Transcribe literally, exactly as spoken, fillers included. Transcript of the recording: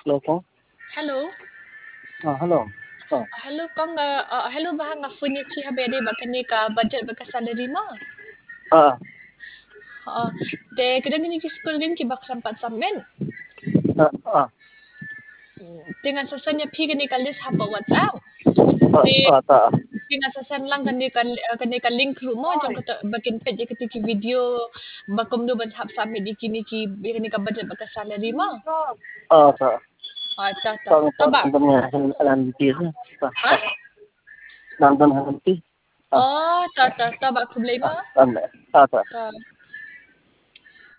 Hello po. Hello. Ah, hello. Oh, Hello kong uh, uh, hello ba nga phone niya chi habede ba kani ka budget ba ka salary mo? ah, Oo. De kadang ni school din kibak sampat samen. ah, ah, Dengan sa niya pi kani ka list haba WhatsApp. De ah, ah, ta. dengan sa sen lang kani ka uh, kani ka link room mo jang kata bakin pet je ketiki video bakom do ban hap samen di kini ki kani ka budget ba ka salary mo. Ah, ta. Ah ta ta. Tang ta Taba. dan ya alam di ha. Ta. Ha? Dan dan hanti. Ah, Oh, ta ta taba problema. dan. Ah, ta. Ta